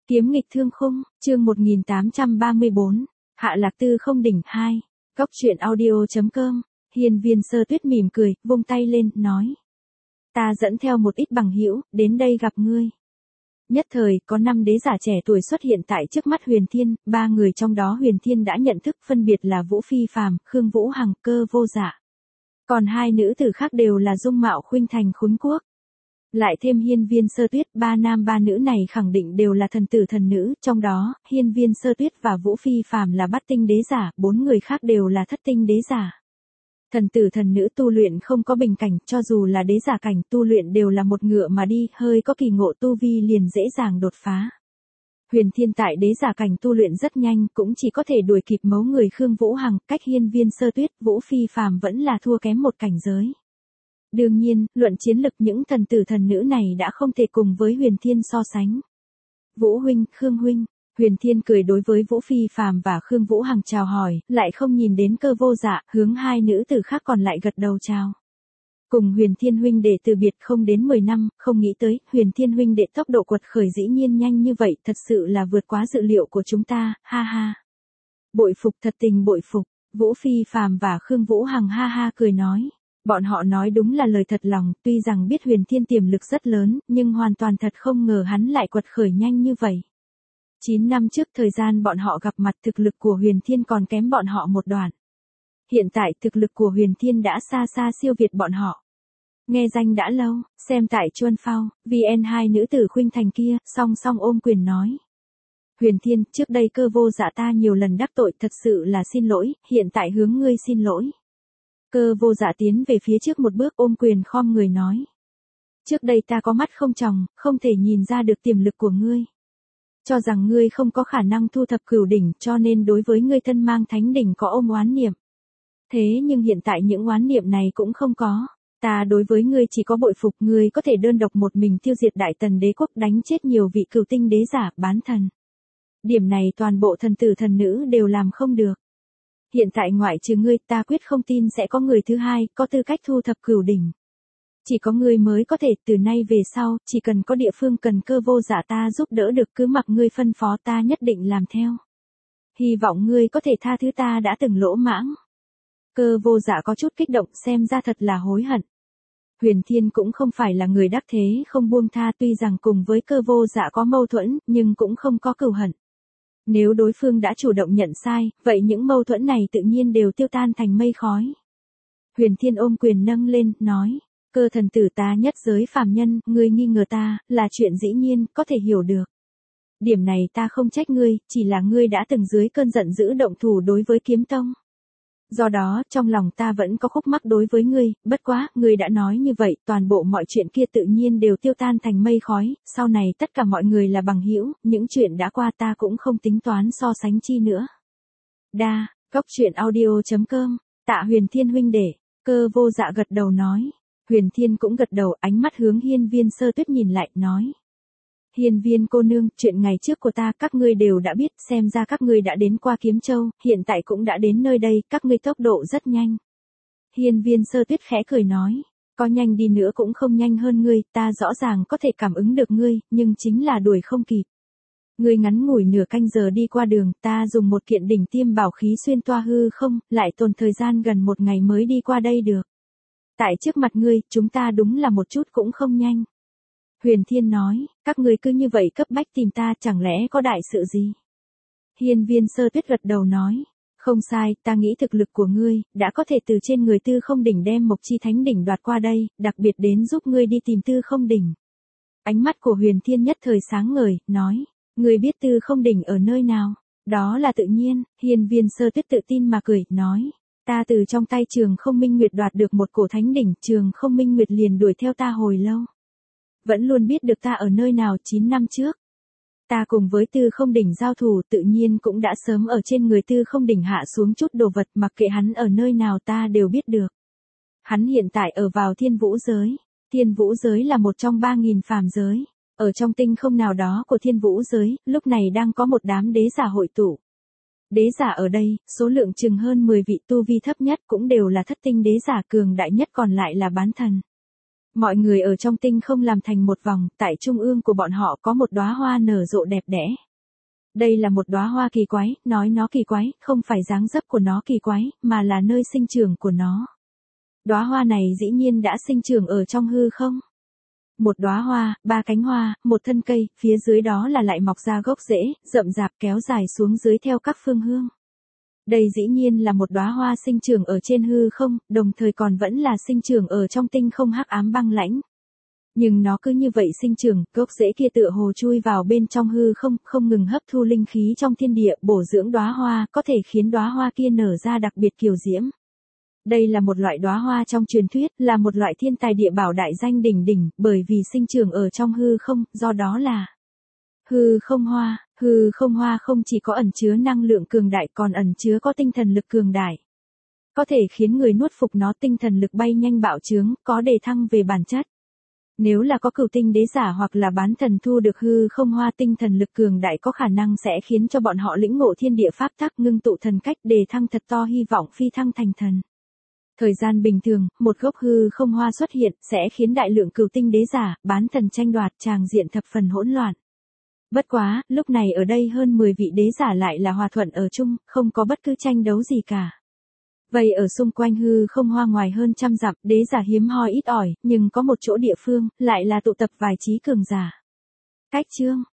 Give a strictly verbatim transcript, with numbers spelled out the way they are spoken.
Kiếm nghịch thương khung, chương một nghìn tám trăm ba mươi bốn, Hạ Lạc Tư không đỉnh hai. Góc truyện audio.com, Hiên Viên Sơ Tuyết mỉm cười, vung tay lên, nói. Ta dẫn theo một ít bằng hữu đến đây gặp ngươi. Nhất thời, có năm đế giả trẻ tuổi xuất hiện tại trước mắt Huyền Thiên, ba người trong đó Huyền Thiên đã nhận thức phân biệt là Vũ Phi Phàm, Khương Vũ Hằng, Cơ Vô Dạ. Còn hai nữ tử khác đều là dung mạo khuynh thành khốn quốc. Lại thêm Hiên Viên Sơ Tuyết, ba nam ba nữ này khẳng định đều là thần tử thần nữ, trong đó, Hiên Viên Sơ Tuyết và Vũ Phi Phàm là bát tinh đế giả, bốn người khác đều là thất tinh đế giả. Thần tử thần nữ tu luyện không có bình cảnh, cho dù là đế giả cảnh tu luyện đều là một ngựa mà đi, hơi có kỳ ngộ tu vi liền dễ dàng đột phá. Huyền Thiên tại đế giả cảnh tu luyện rất nhanh, cũng chỉ có thể đuổi kịp mấu người Khương Vũ Hằng, cách Hiên Viên Sơ Tuyết, Vũ Phi Phàm vẫn là thua kém một cảnh giới. Đương nhiên, luận chiến lực những thần tử thần nữ này đã không thể cùng với Huyền Thiên so sánh. Vũ huynh, Khương huynh, Huyền Thiên cười đối với Vũ Phi Phàm và Khương Vũ Hằng chào hỏi, lại không nhìn đến Cơ Vô Dạ, hướng hai nữ tử khác còn lại gật đầu chào. Cùng Huyền Thiên huynh đệ từ biệt không đến mười năm, không nghĩ tới, Huyền Thiên huynh đệ tốc độ quật khởi dĩ nhiên nhanh như vậy, thật sự là vượt quá dự liệu của chúng ta, ha ha. Bội phục, thật tình bội phục, Vũ Phi Phàm và Khương Vũ Hằng ha ha cười nói. Bọn họ nói đúng là lời thật lòng, tuy rằng biết Huyền Thiên tiềm lực rất lớn, nhưng hoàn toàn thật không ngờ hắn lại quật khởi nhanh như vậy. chín năm trước thời gian bọn họ gặp mặt, thực lực của Huyền Thiên còn kém bọn họ một đoạn. Hiện tại thực lực của Huyền Thiên đã xa xa siêu việt bọn họ. Nghe danh đã lâu, xem tại Chuân Phao, vê en hai nữ tử khuynh thành kia, song song ôm quyền nói. Huyền Thiên, trước đây Cơ Vô Dạ ta nhiều lần đắc tội, thật sự là xin lỗi, hiện tại hướng ngươi xin lỗi. Cơ Vô Dạ tiến về phía trước một bước ôm quyền khom người nói. Trước đây ta có mắt không tròng, không thể nhìn ra được tiềm lực của ngươi. Cho rằng ngươi không có khả năng thu thập cửu đỉnh, cho nên đối với ngươi thân mang thánh đỉnh có ôm oán niệm. Thế nhưng hiện tại những oán niệm này cũng không có. Ta đối với ngươi chỉ có bội phục, ngươi có thể đơn độc một mình tiêu diệt Đại Tần đế quốc, đánh chết nhiều vị cửu tinh đế giả, bán thần. Điểm này toàn bộ thần tử thần nữ đều làm không được. Hiện tại ngoại trừ ngươi, ta quyết không tin sẽ có người thứ hai, có tư cách thu thập cửu đỉnh. Chỉ có ngươi mới có thể, từ nay về sau, chỉ cần có địa phương cần Cơ Vô Dạ ta giúp đỡ được, cứ mặc ngươi phân phó ta nhất định làm theo. Hy vọng ngươi có thể tha thứ ta đã từng lỗ mãng. Cơ Vô Dạ có chút kích động, xem ra thật là hối hận. Huyền Thiên cũng không phải là người đắc thế không buông tha, tuy rằng cùng với Cơ Vô Dạ có mâu thuẫn, nhưng cũng không có cừu hận. Nếu đối phương đã chủ động nhận sai, vậy những mâu thuẫn này tự nhiên đều tiêu tan thành mây khói. Huyền Thiên ôm quyền nâng lên, nói, Cơ thần tử ta nhất giới phàm nhân, ngươi nghi ngờ ta, là chuyện dĩ nhiên, có thể hiểu được. Điểm này ta không trách ngươi, chỉ là ngươi đã từng dưới cơn giận dữ động thủ đối với Kiếm Tông. Do đó, trong lòng ta vẫn có khúc mắc đối với ngươi, bất quá, ngươi đã nói như vậy, toàn bộ mọi chuyện kia tự nhiên đều tiêu tan thành mây khói, sau này tất cả mọi người là bằng hữu, những chuyện đã qua ta cũng không tính toán so sánh chi nữa. Đa, góc truyện audio.com, tạ Huyền Thiên huynh đệ, Cơ Vô Dạ gật đầu nói. Huyền Thiên cũng gật đầu, ánh mắt hướng Hiên Viên Sơ Tuyết nhìn lại, nói. Hiên Viên cô nương, chuyện ngày trước của ta các ngươi đều đã biết, xem ra các ngươi đã đến qua Kiếm Châu, hiện tại cũng đã đến nơi đây, các ngươi tốc độ rất nhanh. Hiên Viên Sơ Tuyết khẽ cười nói, có nhanh đi nữa cũng không nhanh hơn ngươi, ta rõ ràng có thể cảm ứng được ngươi, nhưng chính là đuổi không kịp. Ngươi ngắn ngủi nửa canh giờ đi qua đường, ta dùng một kiện đỉnh tiêm bảo khí xuyên toa hư không, lại tốn thời gian gần một ngày mới đi qua đây được. Tại trước mặt ngươi, chúng ta đúng là một chút cũng không nhanh. Huyền Thiên nói, các ngươi cứ như vậy cấp bách tìm ta, chẳng lẽ có đại sự gì? Hiên Viên Sơ Tuyết gật đầu nói, không sai, ta nghĩ thực lực của ngươi, đã có thể từ trên người Tư Không Đỉnh đem Mộc Chi Thánh Đỉnh đoạt qua đây, đặc biệt đến giúp ngươi đi tìm Tư Không Đỉnh. Ánh mắt của Huyền Thiên nhất thời sáng ngời, nói, ngươi biết Tư Không Đỉnh ở nơi nào? Đó là tự nhiên, Hiên Viên Sơ Tuyết tự tin mà cười, nói. Ta từ trong tay Trường Không Minh Nguyệt đoạt được một cổ thánh đỉnh, Trường Không Minh Nguyệt liền đuổi theo ta hồi lâu. Vẫn luôn biết được ta ở nơi nào chín năm trước. Ta cùng với Tư Không Đỉnh giao thủ tự nhiên cũng đã sớm ở trên người Tư Không Đỉnh hạ xuống chút đồ vật, mặc kệ hắn ở nơi nào ta đều biết được. Hắn hiện tại ở vào Thiên Vũ giới. Thiên Vũ giới là một trong ba nghìn phàm giới. Ở trong tinh không nào đó của Thiên Vũ giới, lúc này đang có một đám đế giả hội tụ. Đế giả ở đây, số lượng chừng hơn mười vị, tu vi thấp nhất cũng đều là thất tinh đế giả, cường đại nhất còn lại là bán thần. Mọi người ở trong tinh không làm thành một vòng, tại trung ương của bọn họ có một đóa hoa nở rộ đẹp đẽ. Đây là một đóa hoa kỳ quái, nói nó kỳ quái, không phải dáng dấp của nó kỳ quái, mà là nơi sinh trưởng của nó. Đóa hoa này dĩ nhiên đã sinh trưởng ở trong hư không. Một đóa hoa, ba cánh hoa, một thân cây, phía dưới đó là lại mọc ra gốc rễ, rậm rạp kéo dài xuống dưới theo các phương hướng. Đây dĩ nhiên là một đóa hoa sinh trưởng ở trên hư không, đồng thời còn vẫn là sinh trưởng ở trong tinh không hắc ám băng lãnh. Nhưng nó cứ như vậy sinh trưởng, gốc rễ kia tựa hồ chui vào bên trong hư không, không ngừng hấp thu linh khí trong thiên địa, bổ dưỡng đóa hoa, có thể khiến đóa hoa kia nở ra đặc biệt kiều diễm. Đây là một loại đóa hoa trong truyền thuyết, là một loại thiên tài địa bảo đại danh đỉnh đỉnh, bởi vì sinh trưởng ở trong hư không, do đó là hư không hoa. Hư không hoa không chỉ có ẩn chứa năng lượng cường đại còn ẩn chứa có tinh thần lực cường đại. Có thể khiến người nuốt phục nó, tinh thần lực bay nhanh bạo trướng, có đề thăng về bản chất. Nếu là có cửu tinh đế giả hoặc là bán thần thu được hư không hoa, tinh thần lực cường đại có khả năng sẽ khiến cho bọn họ lĩnh ngộ thiên địa pháp tắc, ngưng tụ thần cách, đề thăng thật to, hy vọng phi thăng thành thần. Thời gian bình thường, một gốc hư không hoa xuất hiện, sẽ khiến đại lượng cửu tinh đế giả, bán thần tranh đoạt, tràng diện thập phần hỗn loạn. Bất quá, lúc này ở đây hơn mười vị đế giả lại là hòa thuận ở chung, không có bất cứ tranh đấu gì cả. Vậy ở xung quanh hư không hoa ngoài hơn trăm dặm, đế giả hiếm hoi ít ỏi, nhưng có một chỗ địa phương, lại là tụ tập vài trí cường giả. Cách chương